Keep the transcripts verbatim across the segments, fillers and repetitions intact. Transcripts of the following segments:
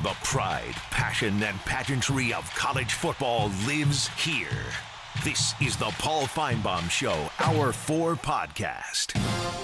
The pride, passion, and pageantry of college football lives here. This is the Paul Finebaum Show, Hour four podcast.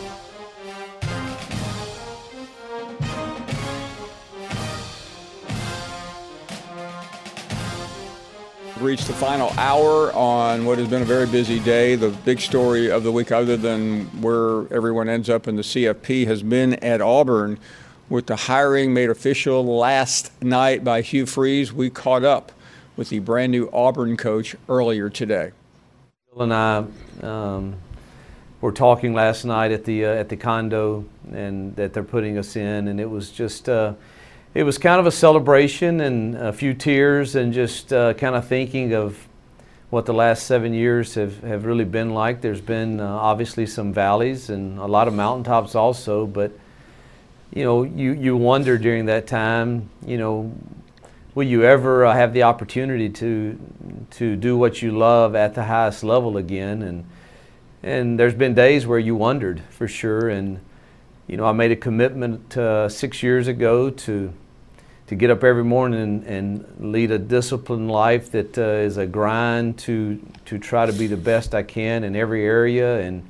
Reached the final hour on what has been a very busy day. The big story of the week, other than where everyone ends up in the C F P, has been at Auburn with the hiring made official last night by Hugh Freeze. We caught up with the brand new Auburn coach earlier today. Bill and I um, were talking last night at the uh, at the condo and that they're putting us in, and it was just uh, it was kind of a celebration and a few tears, and just uh, kind of thinking of what the last seven years have, have really been like. There's been uh, obviously some valleys and a lot of mountaintops also, but you know, you, you wonder during that time, you know, will you ever uh, have the opportunity to to do what you love at the highest level again? And and there's been days where you wondered for sure. And you know, I made a commitment uh, six years ago to to get up every morning and, and lead a disciplined life that uh, is a grind to to try to be the best I can in every area. And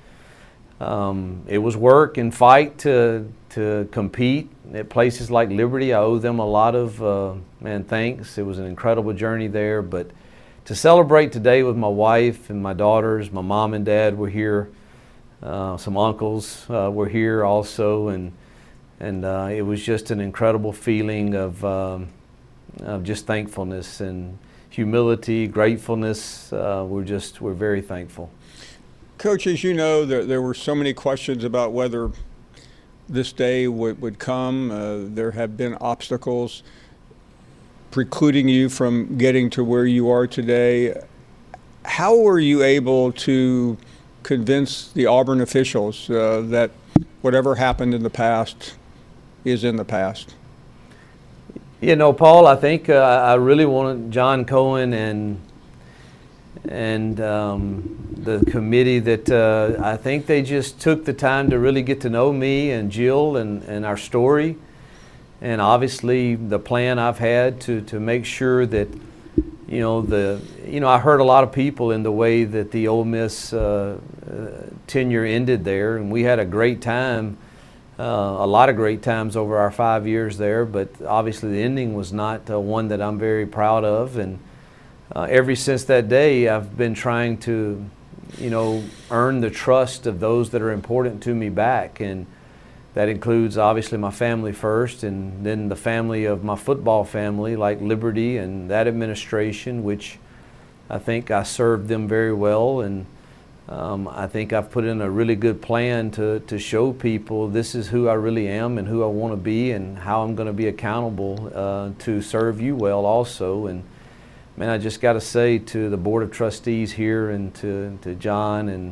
um, it was work and fight to. to compete at places like Liberty. I owe them a lot of, uh, man, thanks. It was an incredible journey there. But to celebrate today with my wife and my daughters, my mom and dad were here. Uh, some uncles uh, were here also. And and uh, it was just an incredible feeling of, um, of just thankfulness and humility, gratefulness. Uh, we're just, we're very thankful. Coach, as you know, there, there were so many questions about whether this day would, would come. Uh, there have been obstacles precluding you from getting to where you are today. How were you able to convince the Auburn officials uh, that whatever happened in the past is in the past? You know, Paul, I think uh, I really wanted John Cohen and and um, the committee that uh, I think they just took the time to really get to know me and Jill and, and our story, and obviously the plan I've had to, to make sure that, you know, the you know I heard a lot of people in the way that the Ole Miss uh, uh, tenure ended there, and we had a great time, uh, a lot of great times over our five years there, but obviously the ending was not uh, one that I'm very proud of. And Uh, ever since that day, I've been trying to, you know, earn the trust of those that are important to me back. And that includes obviously my family first, and then the family of my football family, like Liberty and that administration, which I think I served them very well. And um, I think I've put in a really good plan to, to show people this is who I really am and who I want to be, and how I'm going to be accountable uh, to serve you well also. And man, I just got to say to the Board of Trustees here, and to, to John and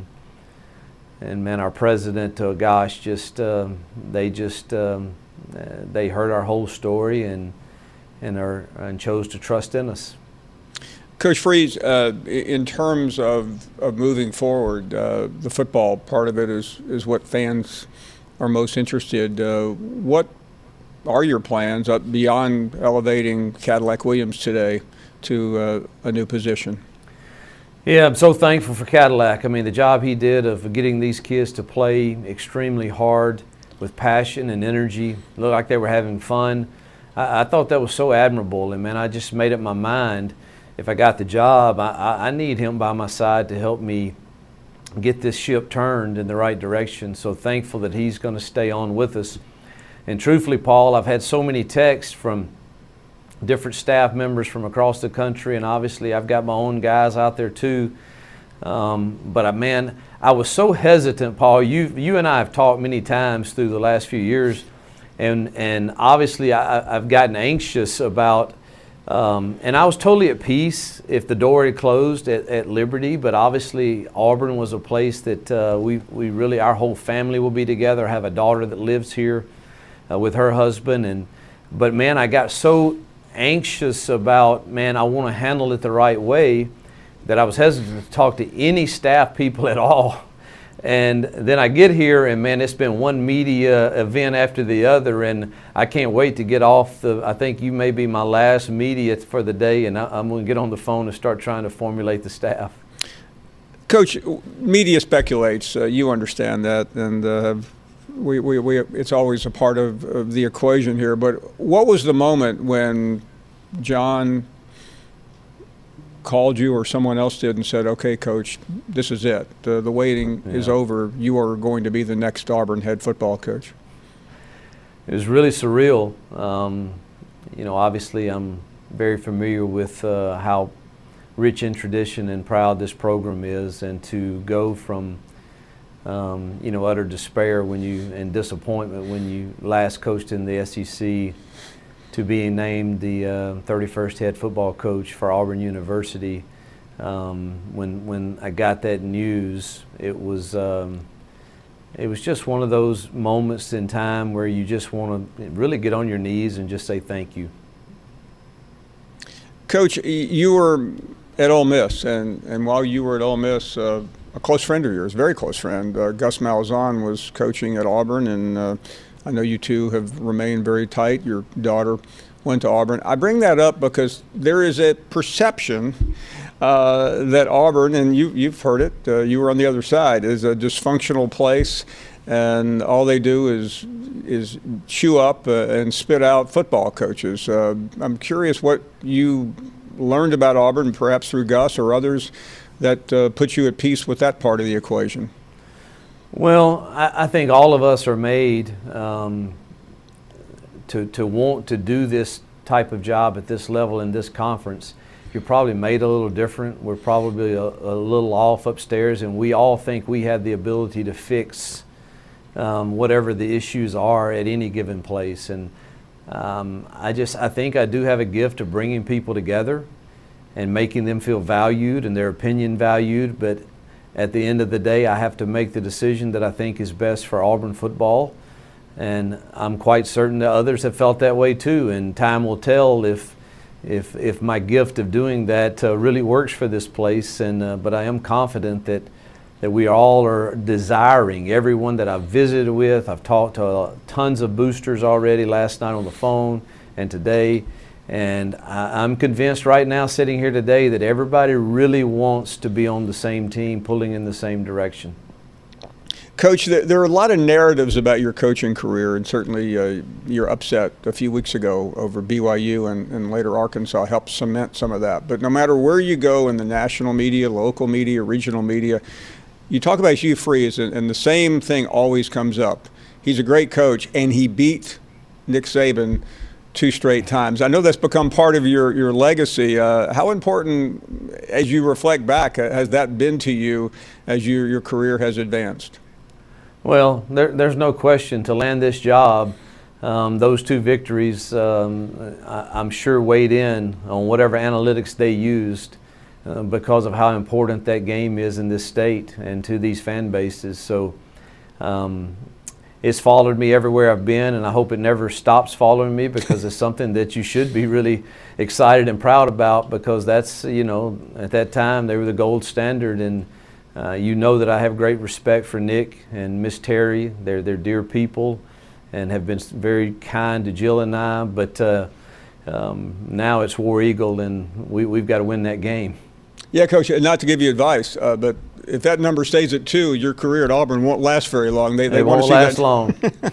and man, our president, uh, gosh, just uh, they just um, uh, they heard our whole story and and are and chose to trust in us. Coach Freeze, uh, in terms of, of moving forward, uh, the football part of it is is what fans are most interested. Uh, what are your plans up beyond elevating Cadillac Williams today to uh, a new position? Yeah, I'm so thankful for Cadillac. I mean, the job he did of getting these kids to play extremely hard with passion and energy, looked like they were having fun. I, I thought that was so admirable, and man, I just made up my mind, if I got the job, I, I, I need him by my side to help me get this ship turned in the right direction. So thankful that he's going to stay on with us. And truthfully, Paul, I've had so many texts from different staff members from across the country, and obviously I've got my own guys out there too. Um, but uh, man, I was so hesitant, Paul. You you and I have talked many times through the last few years, and and obviously I, I've gotten anxious about, um, and I was totally at peace if the door had closed at, at Liberty. But obviously Auburn was a place that uh, we we really, our whole family will be together. I have a daughter that lives here uh, with her husband, and but man, I got so anxious about, man, I want to handle it the right way, that I was hesitant to talk to any staff people at all And then I get here, and man, it's been one media event after the other, and I can't wait to get off the, I think you may be my last media for the day, and I, I'm going to get on the phone and start trying to formulate the staff. Coach, media speculates. Uh, you understand that, and uh, we, we, we, it's always a part of, of the equation here. But what was the moment when John called you or someone else did and said, okay, Coach, this is it. The, the waiting yeah. is over. You are going to be the next Auburn head football coach? It was really surreal. Um, you know, obviously I'm very familiar with uh, how rich in tradition and proud this program is, and to go from, um, you know, utter despair when you and disappointment when you last coached in the S E C to being named the uh, thirty-first head football coach for Auburn University. Um, when when I got that news, it was um, it was just one of those moments in time where you just want to really get on your knees and just say thank you. Coach, you were at Ole Miss, and, and while you were at Ole Miss, uh, a close friend of yours, very close friend, uh, Gus Malzahn, was coaching at Auburn, and uh, I know you two have remained very tight. Your daughter went to Auburn. I bring that up because there is a perception uh, that Auburn, and you, you've heard it, uh, you were on the other side, is a dysfunctional place, and all they do is is chew up uh, and spit out football coaches. Uh, I'm curious what you learned about Auburn, perhaps through Gus or others, that uh, put you at peace with that part of the equation. Well, I, I think all of us are made um, to, to want to do this type of job at this level in this conference. You're probably made a little different. We're probably a, a little off upstairs, and we all think we have the ability to fix um, whatever the issues are at any given place. And um, I just, I think I do have a gift of bringing people together and making them feel valued and their opinion valued. But at the end of the day, I have to make the decision that I think is best for Auburn football. And I'm quite certain that others have felt that way too. And time will tell if if if my gift of doing that uh, really works for this place. And uh, but I am confident that that we all are desiring. Everyone that I've visited with, I've talked to uh, tons of boosters already last night on the phone and today. And I, I'm convinced right now, sitting here today, that everybody really wants to be on the same team, pulling in the same direction. Coach, there are a lot of narratives about your coaching career, and certainly uh, your upset a few weeks ago over B Y U and, and later Arkansas helped cement some of that. But no matter where you go in the national media, local media, regional media, you talk about Hugh Freeze, and, and the same thing always comes up. He's a great coach, and he beat Nick Saban two straight times. I know that's become part of your, your legacy. Uh, how important, as you reflect back, has that been to you as you, your career has advanced? Well, there, there's no question to land this job. Um, those two victories, um, I, I'm sure, weighed in on whatever analytics they used uh, because of how important that game is in this state and to these fan bases. So um, it's followed me everywhere I've been, and I hope it never stops following me, because it's something that you should be really excited and proud about, because that's, you know, at that time they were the gold standard. And Uh, you know that I have great respect for Nick and Miss Terry. They're, they're dear people and have been very kind to Jill and I. But uh, um, now it's War Eagle, and we, we've got to win that game. Yeah, Coach, not to give you advice, uh, but if that number stays at two, your career at Auburn won't last very long. They, they it want won't to see last that. long.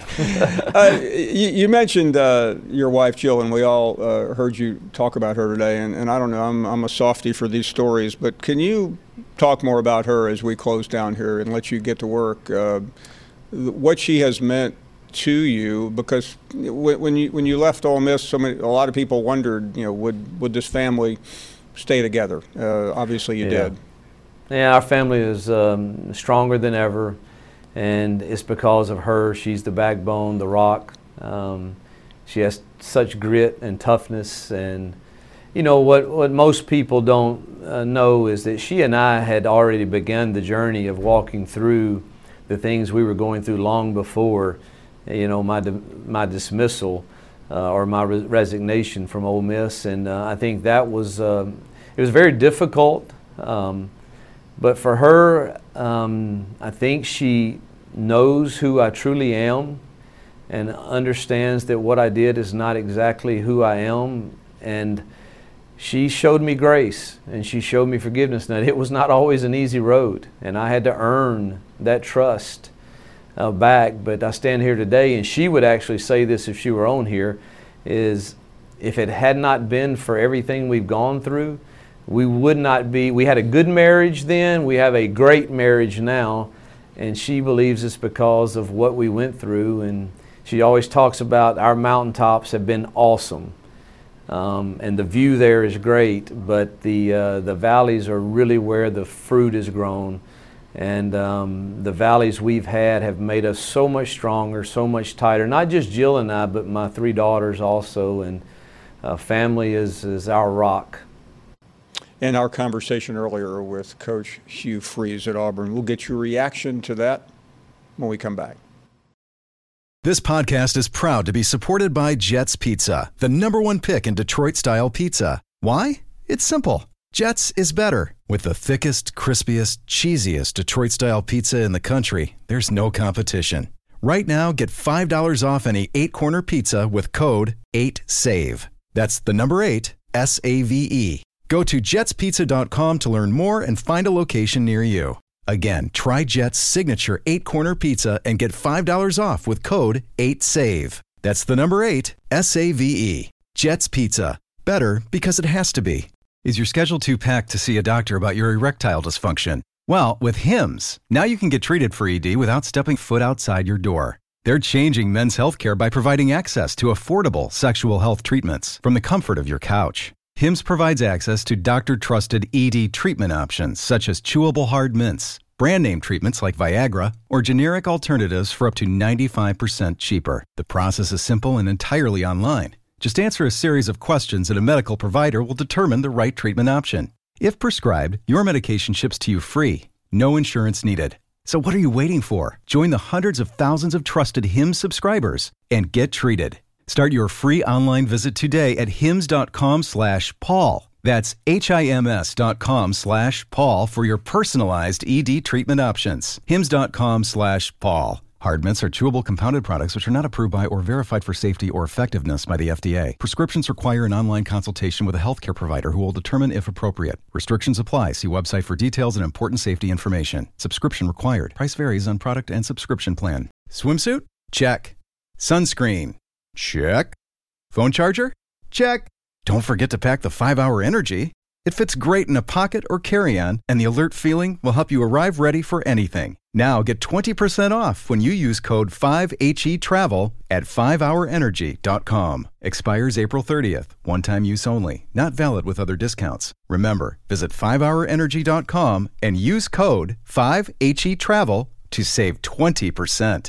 uh, you, you mentioned uh, your wife, Jill, and we all uh, heard you talk about her today. And, and I don't know, I'm, I'm a softie for these stories, but can you talk more about her as we close down here and let you get to work? Uh, what she has meant to you, because when, when you when you left Ole Miss, so many, a lot of people wondered, you know, would would this family stay together? Uh, obviously, you yeah. did. Yeah, our family is um, stronger than ever, and it's because of her. She's the backbone, the rock. Um, she has such grit and toughness, and you know what, what most people don't uh, know is that she and I had already begun the journey of walking through the things we were going through long before, you know, my my dismissal uh, or my re- resignation from Ole Miss. And uh, I think that was, uh, it was very difficult. Um, but for her, um, I think she knows who I truly am and understands that what I did is not exactly who I am. And she showed me grace and she showed me forgiveness. Now, it was not always an easy road, and I had to earn that trust uh, back. But I stand here today, and she would actually say this if she were on here, is if it had not been for everything we've gone through, we would not be, we had a good marriage then, we have a great marriage now, and she believes it's because of what we went through. And she always talks about our mountaintops have been awesome. Um, and the view there is great, but the uh, the valleys are really where the fruit is grown. And um, the valleys we've had have made us so much stronger, so much tighter. Not just Jill and I, but my three daughters also. And uh, family is, is our rock. In our conversation earlier with Coach Hugh Freeze at Auburn, we'll get your reaction to that when we come back. This podcast is proud to be supported by Jets Pizza, the number one pick in Detroit-style pizza. Why? It's simple. Jets is better. With the thickest, crispiest, cheesiest Detroit-style pizza in the country, there's no competition. Right now, get five dollars off any eight-corner pizza with code eight save. That's the number eight, S A V E. Go to jets pizza dot com to learn more and find a location near you. Again, try Jet's signature eight-corner pizza and get five dollars off with code eight save. That's the number eight, S A V E. Jet's Pizza. Better because it has to be. Is your schedule too packed to see a doctor about your erectile dysfunction? Well, with Hims, now you can get treated for E D without stepping foot outside your door. They're changing men's healthcare by providing access to affordable sexual health treatments from the comfort of your couch. Hims provides access to doctor-trusted E D treatment options such as chewable hard mints, brand name treatments like Viagra, or generic alternatives for up to ninety-five percent cheaper. The process is simple and entirely online. Just answer a series of questions and a medical provider will determine the right treatment option. If prescribed, your medication ships to you free. No insurance needed. So what are you waiting for? Join the hundreds of thousands of trusted Hims subscribers and get treated. Start your free online visit today at hims dot com slash Paul. That's H-I-M-S dot com slash Paul for your personalized E D treatment options. hims dot com slash Paul. Hard mints are chewable compounded products which are not approved by or verified for safety or effectiveness by the F D A. Prescriptions require an online consultation with a healthcare provider who will determine if appropriate. Restrictions apply. See website for details and important safety information. Subscription required. Price varies on product and subscription plan. Swimsuit? Check. Sunscreen? Check. Phone charger? Check. Don't forget to pack the five hour Energy. It fits great in a pocket or carry-on, and the alert feeling will help you arrive ready for anything. Now get twenty percent off when you use code five H E travel at five hour energy dot com. Expires April thirtieth. One-time use only. Not valid with other discounts. Remember, visit five hour energy dot com and use code five H E travel to save twenty percent.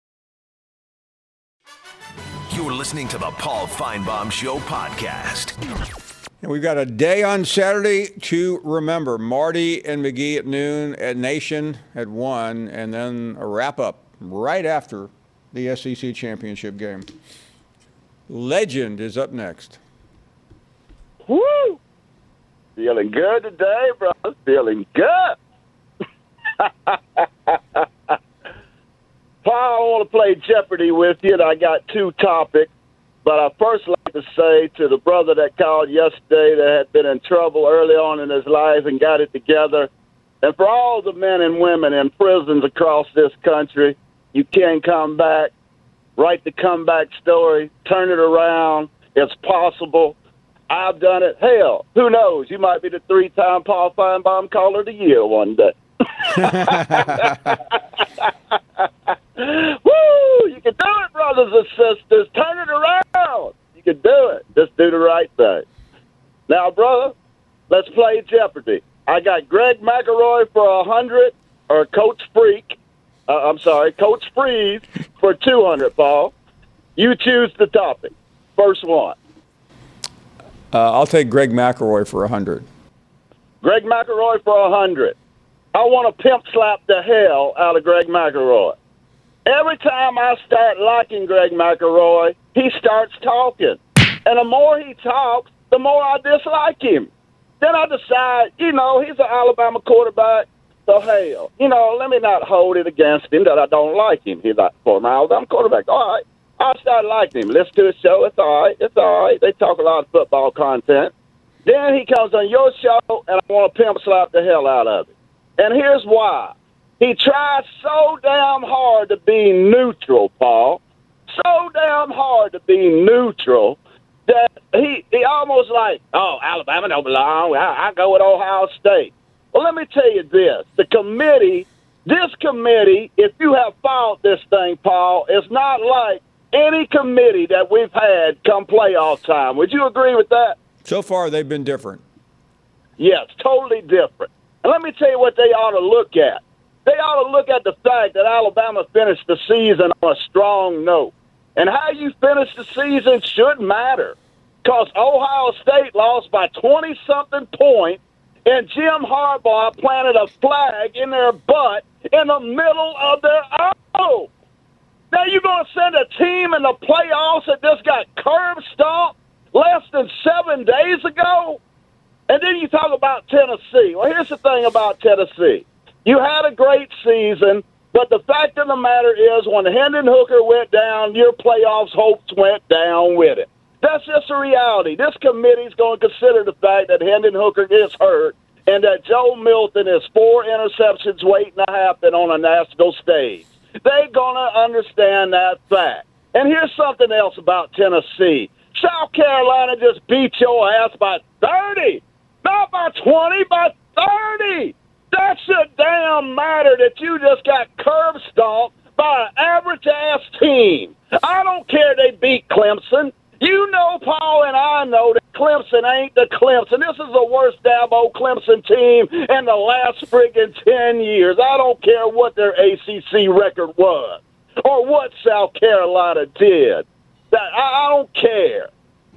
You're listening to the Paul Feinbaum Show podcast. And we've got a day on Saturday to remember. Marty and McGee at noon, at Nation at one, and then a wrap-up right after the S E C championship game. Legend is up next. Woo! Feeling good today, brother. Feeling good. Paul, I want to play Jeopardy with you, and I got two topics. But I first like to say to the brother that called yesterday that had been in trouble early on in his life and got it together, and for all the men and women in prisons across this country, you can come back, write the comeback story, turn it around. It's possible. I've done it. Hell, who knows? You might be the three-time Paul Feinbaum Caller of the Year one day. Woo! You can do it, brothers and sisters. Turn it around. You can do it. Just do the right thing. Now, brother, let's play Jeopardy. I got Greg McElroy for one hundred or Coach Freak. Uh, I'm sorry, Coach Freeze for two hundred, Paul. You choose the topic. First one. Uh, I'll take Greg McElroy for one hundred. Greg McElroy for one hundred. I want to pimp slap the hell out of Greg McElroy. Every time I start liking Greg McElroy, he starts talking. And the more he talks, the more I dislike him. Then I decide, you know, he's an Alabama quarterback. So, hell, you know, let me not hold it against him that I don't like him. He's like former Alabama quarterback. All right. I started liking him. Listen to his show. It's all right. It's all right. They talk a lot of football content. Then he comes on your show, and I want to pimp slap the hell out of it. And here's why. He tried so damn hard to be neutral, Paul. So damn hard to be neutral that he, he almost like, oh, Alabama don't belong. I, I go with Ohio State. Well, let me tell you this. The committee, this committee, if you have followed this thing, Paul, it's not like any committee that we've had come playoff time. Would you agree with that? So far, they've been different. Yes, totally different. And let me tell you what they ought to look at. They ought to look at the fact that Alabama finished the season on a strong note. And how you finish the season should matter, because Ohio State lost by twenty-something points, and Jim Harbaugh planted a flag in their butt in the middle of their own. Now you're going to send a team in the playoffs that just got curb stomped less than seven days ago? And then you talk about Tennessee. Well, here's the thing about Tennessee. You had a great season, but the fact of the matter is when Hendon Hooker went down, your playoffs hopes went down with it. That's just a reality. This committee's going to consider the fact that Hendon Hooker gets hurt and that Joe Milton is four interceptions waiting to happen on a national stage. They're going to understand that fact. And here's something else about Tennessee. South Carolina just beat your ass by thirty. Not by twenty, by thirty. That should damn matter that you just got curb stomped by an average-ass team. I don't care they beat Clemson. You know, Paul, and I know that Clemson ain't the Clemson. This is the worst Dabo Clemson team in the last friggin' ten years. I don't care what their A C C record was or what South Carolina did. That I, I don't care.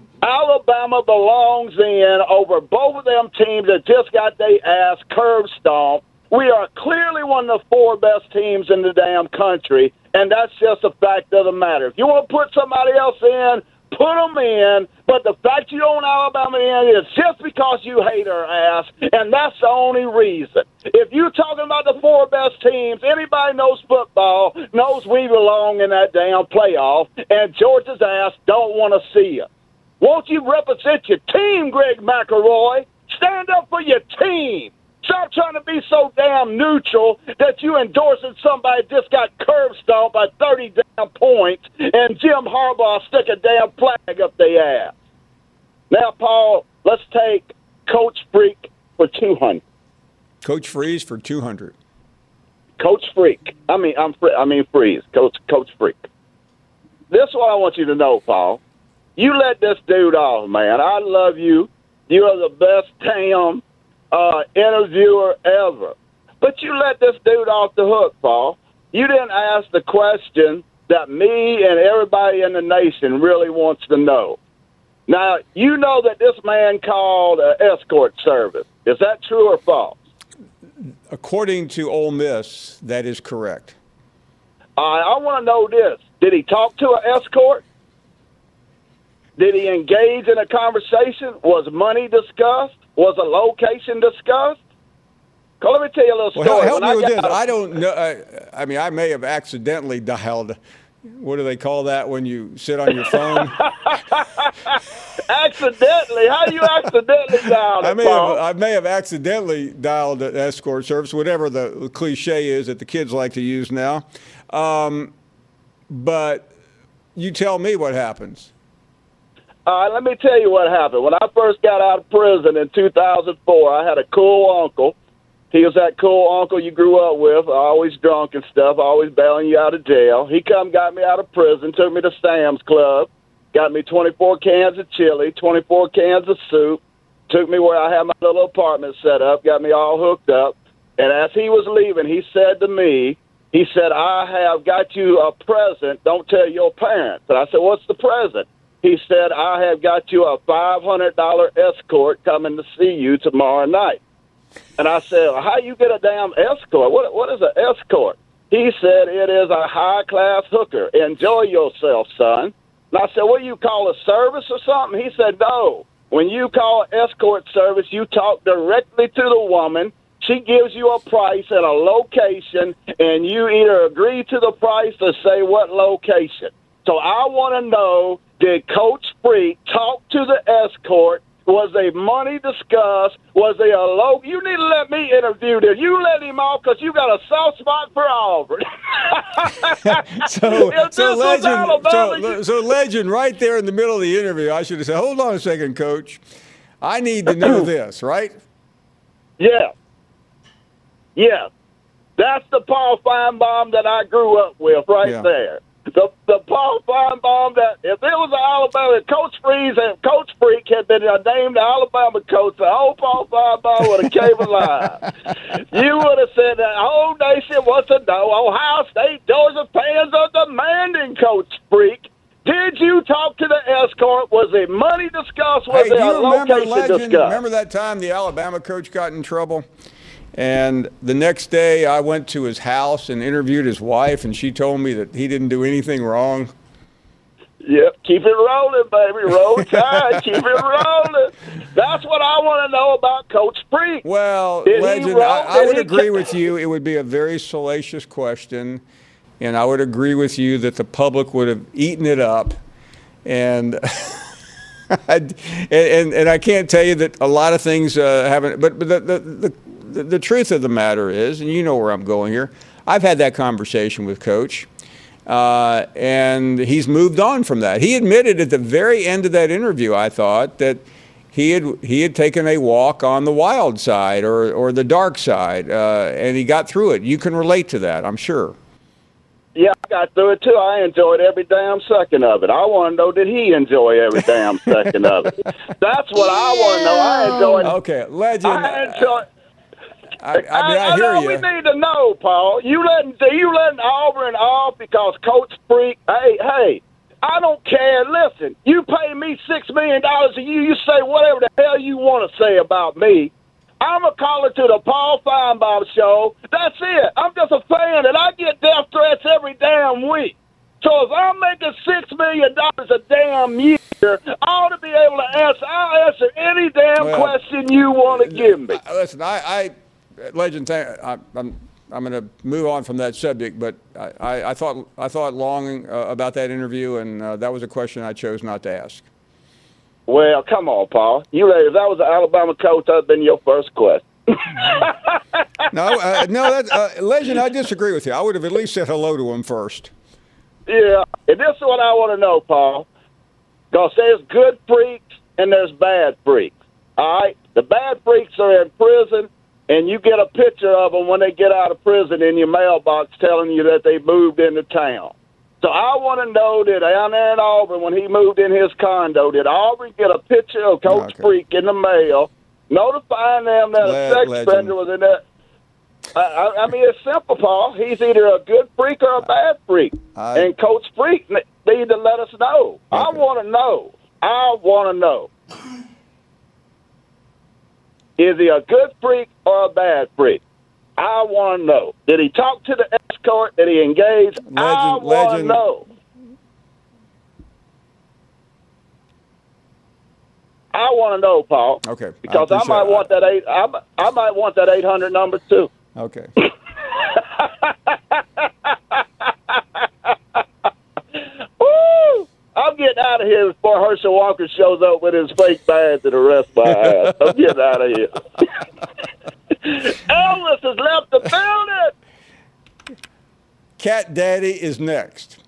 Alabama belongs in over both of them teams that just got their ass curb stomped. We are clearly one of the four best teams in the damn country, and that's just a fact of the matter. If you want to put somebody else in, put them in, but the fact you don't Alabama in is just because you hate our ass, and that's the only reason. If you're talking about the four best teams, anybody knows football knows we belong in that damn playoff, and Georgia's ass don't want to see it. Won't you represent your team, Greg McElroy? Stand up for your team. Stop trying to be so damn neutral that you endorsing somebody just got curb stomped by thirty damn points and Jim Harbaugh stick a damn flag up their ass. Now, Paul, let's take Coach Freak for two hundred. Coach Freeze for two hundred. Coach Freak. I mean, I'm I mean Freeze. Coach Coach Freak. This is what I want you to know, Paul. You let this dude off, man. I love you. You are the best damn uh, interviewer ever. But you let this dude off the hook, Paul. You didn't ask the question that me and everybody in the nation really wants to know. Now, you know that this man called an escort service. Is that true or false? According to Ole Miss, that is correct. Uh, I want to know this. Did he talk to an escort? Did he engage in a conversation? Was money discussed? Was a location discussed? Well, let me tell you a little story. Well, help when me with I this. Got, I don't know. I, I mean, I may have accidentally dialed. What do they call that when you sit on your phone? Accidentally? How you accidentally dialed it, I may Paul? have. I may have accidentally dialed an escort service, whatever the cliche is that the kids like to use now. Um, but you tell me what happens. All right, let me tell you what happened. When I first got out of prison in two thousand four, I had a cool uncle. He was that cool uncle you grew up with, always drunk and stuff, always bailing you out of jail. He come got me out of prison, took me to Sam's Club, got me twenty-four cans of chili, twenty-four cans of soup, took me where I had my little apartment set up, got me all hooked up. And as he was leaving, he said to me, he said, I have got you a present. Don't tell your parents. And I said, what's the present? He said, I have got you a five hundred dollars escort coming to see you tomorrow night. And I said, well, how you get a damn escort? What What is an escort? He said, it is a high-class hooker. Enjoy yourself, son. And I said, what do you call a service or something? He said, no. When you call an escort service, you talk directly to the woman. she gives you a price and a location, and you either agree to the price or say what location. So I want to know, did Coach Freak talk to the escort? Was there money discussed? Was there a low? You need to let me interview this. You let him off because you got a soft spot for Auburn. so, so legend, Alabama, so, so legend, right there in the middle of the interview. I should have said, "Hold on a second, Coach. I need to know this." Right? Yeah, yeah. That's the Paul Feinbaum that I grew up with, right yeah. there. The the Paul Feinbaum that if it was Alabama, Coach Freeze and Coach Freak had been named Alabama coach, the whole Paul Feinbaum would have came alive. You would have said that whole nation wants to know. Ohio State, Georgia fans are demanding Coach Freak. Did you talk to the escort? Was there money discussed? Was hey, there do you a remember, location legend, discussed? Remember that time the Alabama coach got in trouble? And the next day I went to his house and interviewed his wife, and she told me that he didn't do anything wrong. Yep, keep it rolling, baby. Roll Tide, keep it rolling. That's what I want to know about Coach Freak. Well, Did legend, roll, I, I would he agree t- with you. It would be a very salacious question, and I would agree with you that the public would have eaten it up. And and, and and I can't tell you that a lot of things uh, haven't. But but the the, the the the truth of the matter is, and you know where I'm going here. I've had that conversation with Coach, uh, and he's moved on from that. He admitted at the very end of that interview, I thought, that he had he had taken a walk on the wild side or or the dark side, uh, and he got through it. You can relate to that, I'm sure. Yeah, I got through it, too. I enjoyed every damn second of it. I want to know, did he enjoy every damn second of it? That's what I want to know. I enjoyed it. Okay, legend. I enjoyed I, I mean, I, I, I hear know you. we need to know, Paul. You letting you letting Auburn off because Coach Freak. Hey, hey, I don't care. Listen, you pay me six million dollars a year. You say whatever the hell you want to say about me. I'm a caller to the Paul Feinbaum show. That's it. I'm just a fan, and I get death threats every damn week. So if I'm making six million dollars a damn year, I ought to be able to answer. I'll answer any damn well, question you want to give me. Listen, I, I legend. I, I'm I'm going to move on from that subject, but I, I, I thought I thought long uh, about that interview, and uh, that was a question I chose not to ask. Well, come on, Paul. You if that was an Alabama coach, that'd been your first question. no, uh, no, that uh, legend. I disagree with you. I would have at least said hello to him first. Yeah, and this is what I want to know, Paul. Because there's good freaks and there's bad freaks. All right, the bad freaks are in prison, and you get a picture of them when they get out of prison in your mailbox, telling you that they moved into town. So I want to know that down there in Auburn, when he moved in his condo, did Auburn get a picture of Coach okay. Freak in the mail, notifying them that Le- a sex legend. offender was in there? I, I, I mean, it's simple, Paul. He's either a good freak or a bad freak. I, and Coach Freak need to let us know. Okay. I want to know. I want to know. Is he a good freak or a bad freak? I want to know. Did he talk to the escort? Did he engage? Legend, I want to know. I want to know, Paul. Okay. Because I, I might want that eight. I, I might want that eight hundred number too. Okay. Woo! I'm getting out of here before Herschel Walker shows up with his fake badge and arrests my ass. I'm getting out of here. Elvis has left the building. Cat Daddy is next.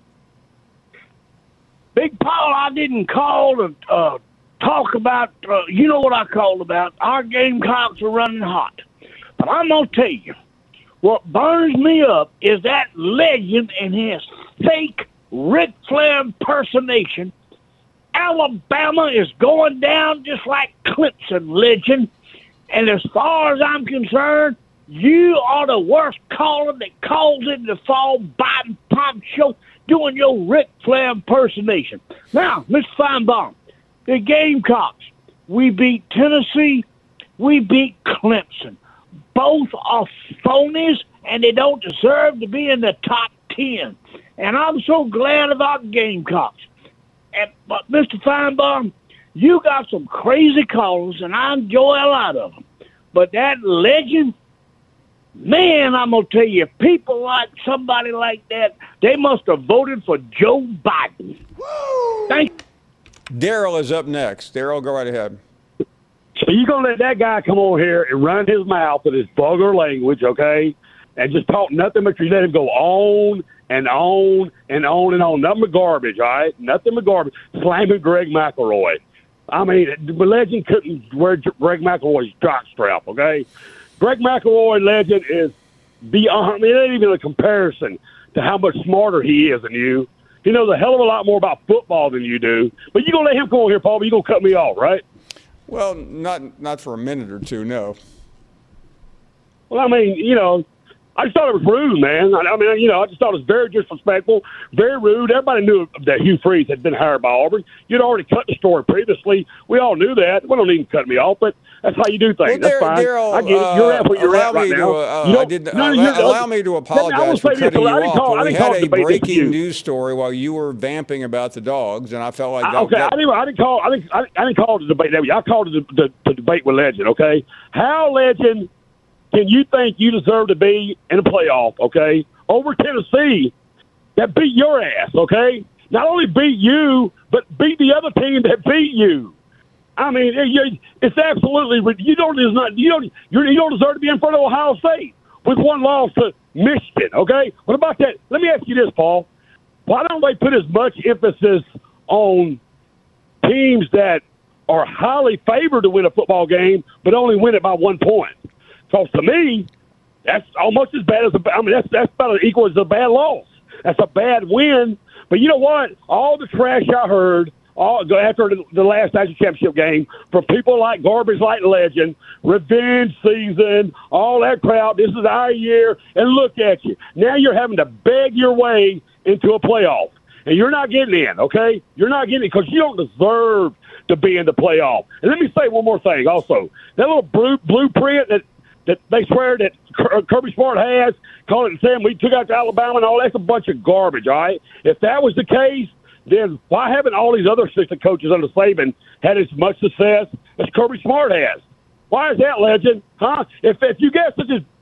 Big Paul, I didn't call to uh, talk about, uh, you know what I called about. Our Gamecocks are running hot. But I'm going to tell you, what burns me up is that legend and his fake Ric Flair impersonation. Alabama is going down just like Clemson, legend. And as far as I'm concerned, you are the worst caller that calls in the Fall Biden Pop Show doing your Ric Flair impersonation. Now, Mister Feinbaum, the Gamecocks, we beat Tennessee, we beat Clemson. Both are phonies, and they don't deserve to be in the top ten. And I'm so glad about Gamecocks. And, but, Mister Feinbaum, you got some crazy callers, and I enjoy a lot of them. But that legend, Man, I'm going to tell you, people like somebody like that, they must have voted for Joe Biden. Woo! Thank you. Daryl is up next. Daryl, go right ahead. So you're going to let that guy come on here and run his mouth with his vulgar language, okay, and just talk nothing but you let him go on and on and on and on. Nothing but garbage, all right? Nothing but garbage. Slamming Greg McElroy. I mean, the legend couldn't wear Greg McElroy's jockstrap, okay? Greg McElroy, legend, is beyond. I mean, it ain't even a comparison to how much smarter he is than you. He knows a hell of a lot more about football than you do. But you're going to let him come on here, Paul, but you're going to cut me off, right? Well, not not for a minute or two, no. Well, I mean, you know, I just thought it was rude, man. I, I mean, you know, I just thought it was very disrespectful, very rude. Everybody knew that Hugh Freeze had been hired by Auburn. You'd already cut the story previously. We all knew that. Well, don't even cut me off, but that's how you do things. Well, that's fine. Darryl, I get it. You're at what you're allow at right me now. To, uh, you I did, no, uh, you're, allow me to apologize for cutting you off. Call, we had a breaking news story while you were vamping about the dogs, and I felt like that. I, okay, that, I didn't. I didn't call. I didn't. I didn't, I didn't call it a debate. I called it the, the, the debate with Legend. Okay, how Legend can you think you deserve to be in a playoff? Okay, over Tennessee that beat your ass. Okay, not only beat you, but beat the other team that beat you. I mean, it's absolutely you don't is not you don't you don't deserve to be in front of Ohio State with one loss to Michigan. Okay, what about that? Let me ask you this, Paul. Why don't they put as much emphasis on teams that are highly favored to win a football game, but only win it by one point? Because to me, that's almost as bad as a. I mean, that's that's about as equal as a bad loss. That's a bad win. But you know what? All the trash I heard. All, after the, the last national championship game, from people like garbage like Legend, revenge season, all that crowd, this is our year, and look at you. Now you're having to beg your way into a playoff, and you're not getting in, okay? You're not getting in because you don't deserve to be in the playoff. And let me say one more thing also. That little blue, blueprint that, that they swear that Kirby Smart has, calling it saying we took out to Alabama and all, that's a bunch of garbage, all right? If that was the case, then why haven't all these other assistant coaches under Saban had as much success as Kirby Smart has? Why is that, Legend? Huh? If if you get such a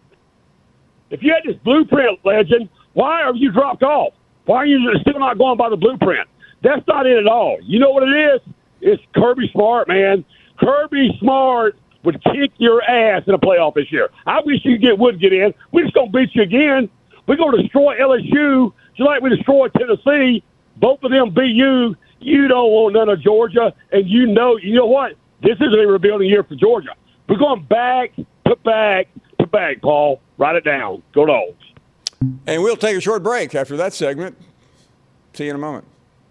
if you had this blueprint, Legend, why are you dropped off? Why are you still not going by the blueprint? That's not it at all. You know what it is? It's Kirby Smart, man. Kirby Smart would kick your ass in a playoff this year. I wish you get would get in. We're just gonna beat you again. We're gonna destroy L S U just like we destroyed Tennessee. Both of them beat you. You don't want none of Georgia, and you know, you know what? This is a rebuilding year for Georgia. We're going back to back to back, Paul. Write it down. Go Dogs. And we'll take a short break after that segment. See you in a moment.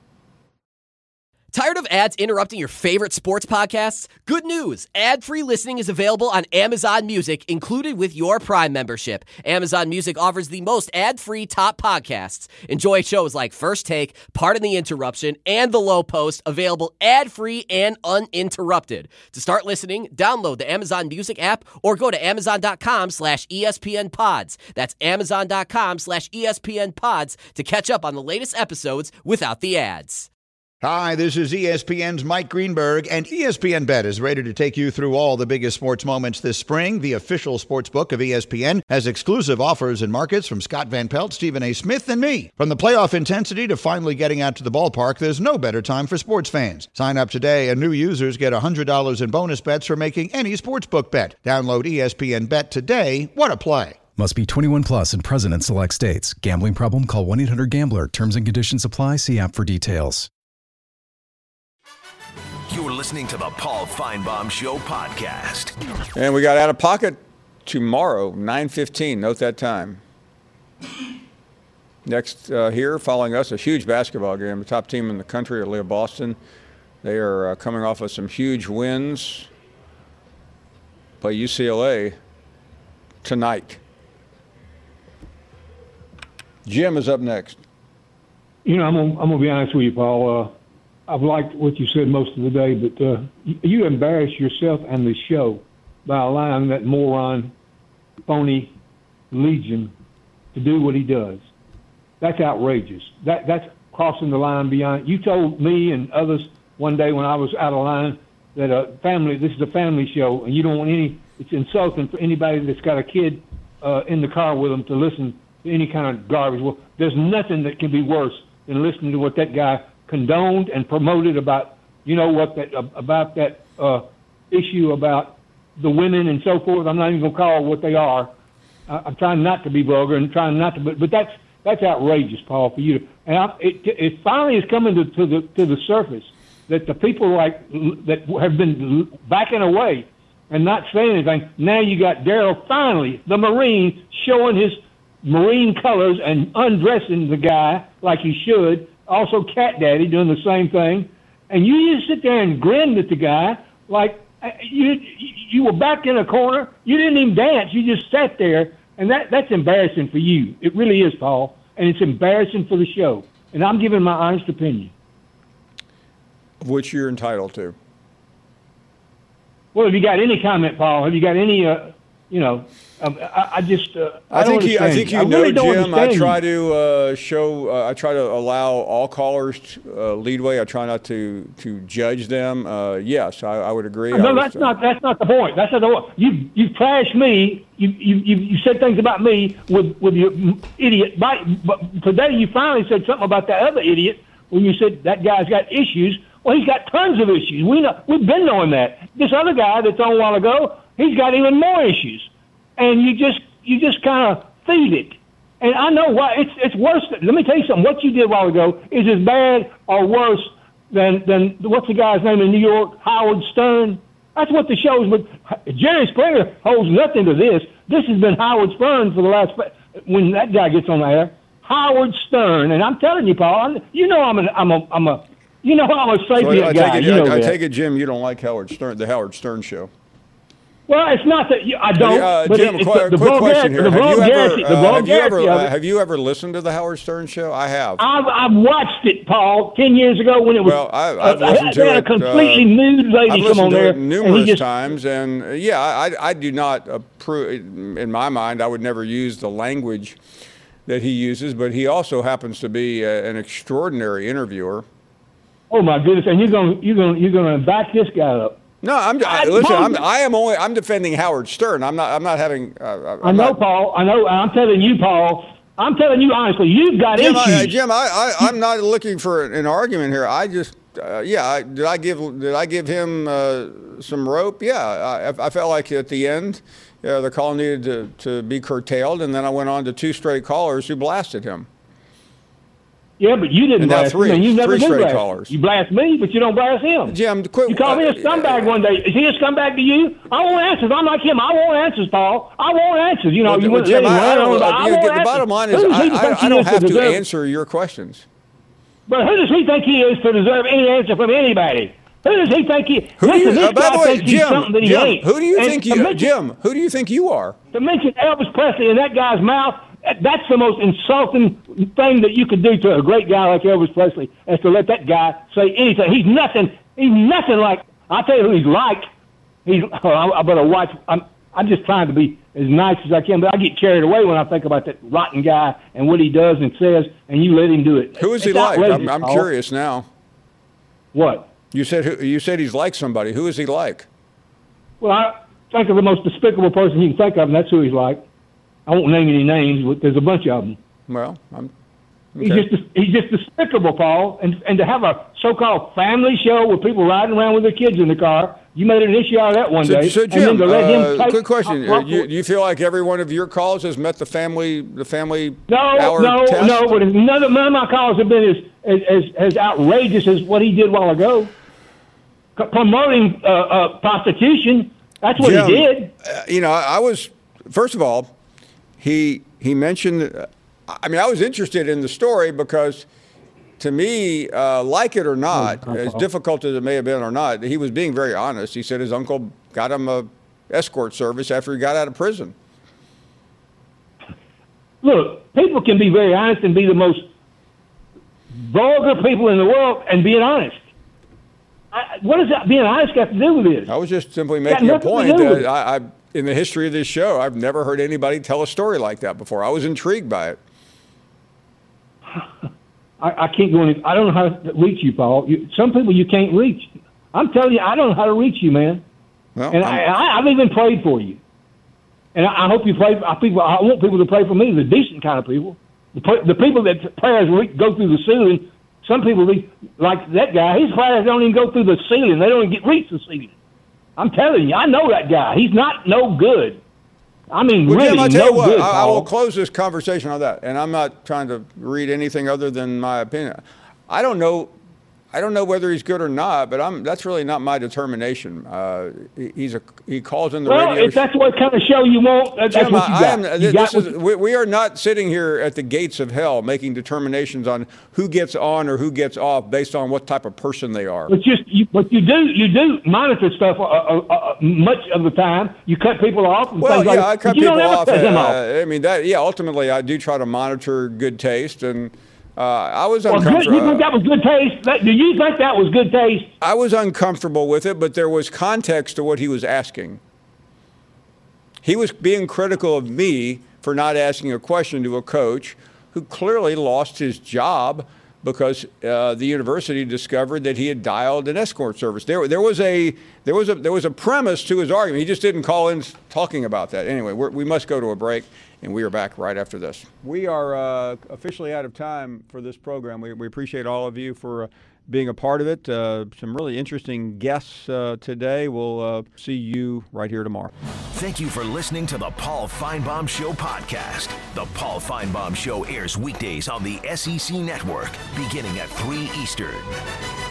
Tired of ads interrupting your favorite sports podcasts? Good news! Ad-free listening is available on Amazon Music, included with your Prime membership. Amazon Music offers the most ad-free top podcasts. Enjoy shows like First Take, Pardon the Interruption, and The Low Post, available ad-free and uninterrupted. To start listening, download the Amazon Music app or go to amazon.com slash ESPN pods. That's amazon.com slash ESPN pods to catch up on the latest episodes without the ads. Hi, this is E S P N's Mike Greenberg, and E S P N Bet is ready to take you through all the biggest sports moments this spring. The official sports book of E S P N has exclusive offers and markets from Scott Van Pelt, Stephen A. Smith, and me. From the playoff intensity to finally getting out to the ballpark, there's no better time for sports fans. Sign up today, and new users get one hundred dollars in bonus bets for making any sportsbook bet. Download E S P N Bet today. What a play. Must be twenty-one plus and present in select states. Gambling problem? Call one eight hundred gambler. Terms and conditions apply. See app for details. You're listening to the Paul Feinbaum Show podcast. And we got Out of Pocket tomorrow, nine fifteen. Note that time. Next uh, here, following us, a huge basketball game. The top team in the country, Aliyah Boston. They are uh, coming off of some huge wins by U C L A tonight. Jim is up next. You know, I'm gonna, I'm gonna be honest with you, Paul. Uh, I've liked what you said most of the day, but uh, you, you embarrass yourself and the show by allowing that moron, phony Legion to do what he does. That's outrageous. That that's crossing the line beyond. You told me and others one day when I was out of line that a family. This is a family show, and you don't want any. It's insulting for anybody that's got a kid uh, in the car with them to listen to any kind of garbage. Well, there's nothing that can be worse than listening to what that guy condoned and promoted about, you know, what that about that uh, issue about the women and so forth. I'm not even going to call what they are. I, I'm trying not to be vulgar and trying not to, but, but that's that's outrageous, Paul, for you to. And I, it, it finally is coming to, to the to the surface that the people like that have been backing away and not saying anything. Now you got Darrell finally, the Marine, showing his Marine colors and undressing the guy like he should. Also, Cat Daddy doing the same thing, and you just sit there and grin at the guy like you you were back in a corner. You didn't even dance. You just sat there, and that that's embarrassing for you. It really is, Paul, and it's embarrassing for the show. And I'm giving my honest opinion, which you're entitled to. Well, have you got any comment, Paul? Have you got any? Uh, you know, um, I, I just. Uh, I, I don't think you. I think you I know, really don't Jim. I try you. to uh, show. Uh, I try to allow all callers uh, leadway. I try not to to judge them. Uh, yes, I, I would agree. No, was, that's not. That's not the point. That's not the point. You you trashed me. You you you, you said things about me with with your idiot bite. But today you finally said something about that other idiot when you said that guy's got issues. Well, he's got tons of issues. We know, we've been knowing that. This other guy that's on a while ago, he's got even more issues. And you just you just kind of feed it. And I know why. It's it's worse. Than, let me tell you something. What you did a while ago is as bad or worse than, than what's the guy's name in New York, Howard Stern. That's what the show's been. Jerry Springer holds nothing to this. This has been Howard Stern for the last, when that guy gets on the air, Howard Stern. And I'm telling you, Paul, you know I'm a, I'm a, I'm a You know I'm a sapient so I, I guy. Take it, you know I, I that. take it, Jim, you don't like Howard Stern, the Howard Stern show. Well, it's not that you, I don't. Uh, but Jim, it, a qu- the, the quick question here. The Have you, ever, the uh, have, you ever, of uh, it, have you ever listened to the Howard Stern show? I have. I've, I've watched it, Paul, ten years ago when it was. Well, I, I've uh, listened they to had it. a completely uh, nude lady I've come listened on to there. it numerous just, times, and uh, yeah, I, I do not approve. In my mind, I would never use the language that he uses, but he also happens to be uh, an extraordinary interviewer. Oh my goodness! And you're gonna you're gonna you're gonna back this guy up. No, I'm. I, listen, I'm. I am only. I'm defending Howard Stern. I'm not. I'm not having. Uh, I'm I know, not, Paul. I know. I'm telling you, Paul. I'm telling you honestly. You've got Jim, issues. I, Jim, I, I, I'm not looking for an argument here. I just. Uh, yeah. I, did I give? Did I give him uh, some rope? Yeah. I, I felt like at the end, uh, the call needed to, to be curtailed, and then I went on to two straight callers who blasted him. Yeah, but you didn't and blast three, him. You never three did straight blast. callers. You blast me, but you don't blast him. Jim, quit. You called me a scumbag one day. Is he a scumbag to you? I want answers. I'm like him. I want answers, Paul. I want answers. You know, well, you well, wouldn't Jim, let him I, I run don't, on. I you, want the answers. bottom line is, Who does I, he think I, he I don't is have to deserve- answer your questions. But who does he think he is to deserve any answer from anybody? Who does he think he? Who do listen, you, this uh, by guy the way, thinks he's something Jim, that he Jim, ain't. who do you And think to you, mention- Jim? Who do you think you are? To mention Elvis Presley in that guy's mouth, that's the most insulting thing that you could do to a great guy like Elvis Presley, is to let that guy say anything. He's nothing. He's nothing like. I'll tell you who he's like. He's. Oh, I, I better watch. I'm. I'm just trying to be as nice as I can, but I get carried away when I think about that rotten guy and what he does and says, and you let him do it. Who is he It's like? outrageous, I'm, I'm Paul. curious now. What? You said who, you said he's like somebody. Who is he like? Well, I think of the most despicable person you can think of, and that's who he's like. I won't name any names, but there's a bunch of them. Well, I'm. He's Okay. just he's just despicable, Paul. And and to have a so-called family show with people riding around with their kids in the car, you made an issue out of that one So, day. so and then Jim, to let him uh, take- quick question: Well, uh, you, you feel like every one of your calls has met the family the family No, hour no, test? no. But none of, none of my calls have been as as, as, as outrageous as what he did a while ago, C- promoting uh, uh, prostitution. That's what Jim, he did. Uh, you know, I, I was first of all, he he mentioned. Uh, I mean, I was interested in the story because, to me, uh, like it or not, Oh, as difficult as it may have been or not, he was being very honest. He said his uncle got him a escort service after he got out of prison. Look, people can be very honest and be the most vulgar people in the world and being honest. I, what does that being honest got to do with this? I was just simply Got making a nothing to point do with that it. I, I, in the history of this show, I've never heard anybody tell a story like that before. I was intrigued by it. I, I can't go any. I don't know how to reach you, Paul. You, some people you can't reach. I'm telling you, I don't know how to reach you, man. Well, And I'm- I, I, I've even prayed for you. and I, I hope you pray. I people, I want people to pray for me. The decent kind of people, the, the people that prayers go through the ceiling. Some people, like that guy, his prayers don't even go through the ceiling. They don't even get reach the ceiling. I'm telling you, I know that guy. He's not no good. I mean, well, really, Jim, I'll tell no you what, good. I, I Paul. will close this conversation on that, and I'm not trying to read anything other than my opinion. I don't know. I don't know whether he's good or not, but I'm. That's really not my determination. Uh, he, he's a. He calls in the well, radio. if that's what kind of show you want, that's Jim, what you I, got. I am, you this got is, what, we, we are not sitting here at the gates of hell making determinations on who gets on or who gets off based on what type of person they are. But just, you, but you do, you do monitor stuff uh, uh, uh, much of the time. You cut people off. And Well, things yeah, like, I cut but you people don't ever off. cut them uh, off. I mean, that. Yeah, ultimately, I do try to monitor good taste, and uh, I was Well, good, uncomfortable. you think that was good taste? That, do you think that was good taste? I was uncomfortable with it, but there was context to what he was asking. He was being critical of me for not asking a question to a coach who clearly lost his job because uh, the university discovered that he had dialed an escort service. There, there was a there was a there was a premise to his argument. He just didn't call in talking about that. Anyway, we're, we must go to a break, and we are back right after this. We are uh, officially out of time for this program. We, we appreciate all of you for uh, being a part of it. Uh, some really interesting guests uh, today. We'll uh, see you right here tomorrow. Thank you for listening to the Paul Feinbaum Show podcast. The Paul Feinbaum Show airs weekdays on the S E C Network, beginning at three Eastern.